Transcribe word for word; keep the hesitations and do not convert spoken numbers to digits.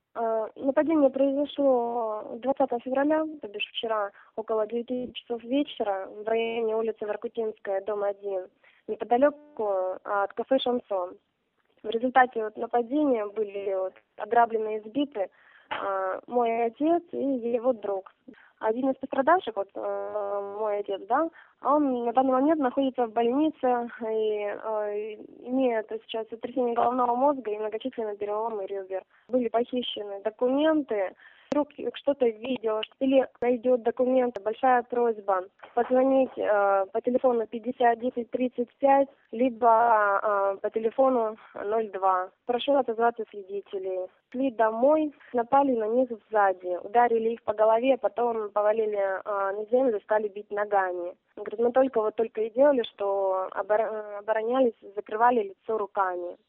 Э, Нападение произошло двадцатого февраля, то бишь вчера, около девяти часов вечера, в районе улицы Воркутинская, дом один, неподалеку от кафе «Шансон». В результате вот нападения были вот ограблены и избиты а, мой отец и его друг. Один из пострадавших, вот э, мой отец, да, он на данный момент находится в больнице и э, имеет сейчас сотрясение головного мозга и многочисленные переломы ребер. Были похищены документы. Вдруг что-то видел или найдет документы, большая просьба позвонить э, по телефону пятьдесят десять тридцать пять, либо э, по телефону ноль два. Прошу отозваться свидетелей. Шли домой, напали на них сзади, ударили их по голове, потом повалили э, на землю, стали бить ногами. Говорит, мы только вот только и делали, что обор- оборонялись, закрывали лицо руками.